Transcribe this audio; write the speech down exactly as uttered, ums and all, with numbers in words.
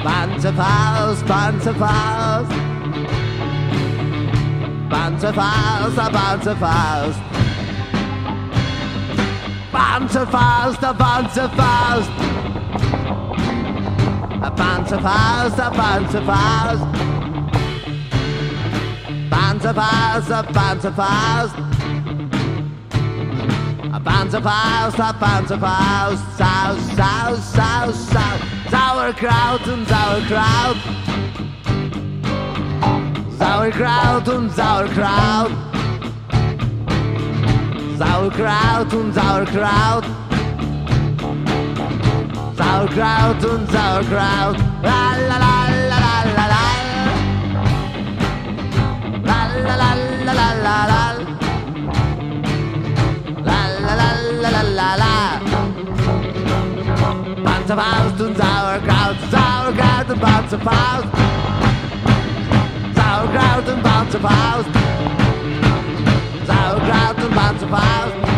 Panzerfaust, Panzerfaust, Panzerfaust, a Panzerfaust, Panzerfaust, a Panzerfaust, a Panzerfaust, a Panzerfaust, Panzerfaust, a Panzerfaust, a Panzerfaust, a Panzerfaust, Saus, Saus, Saus, Saus, Sauerkraut und Sauerkraut, Sauerkraut und Sauerkraut, Sauerkraut und Sauerkraut, Sauerkraut und Sauerkraut, la la la la la la la la la la la la la la la la la. Panzerfaust und Sauerkraut, Sauerkraut und Panzerfaust, Sauerkraut und Panzerfaust, Sauerkraut und Panzerfaust.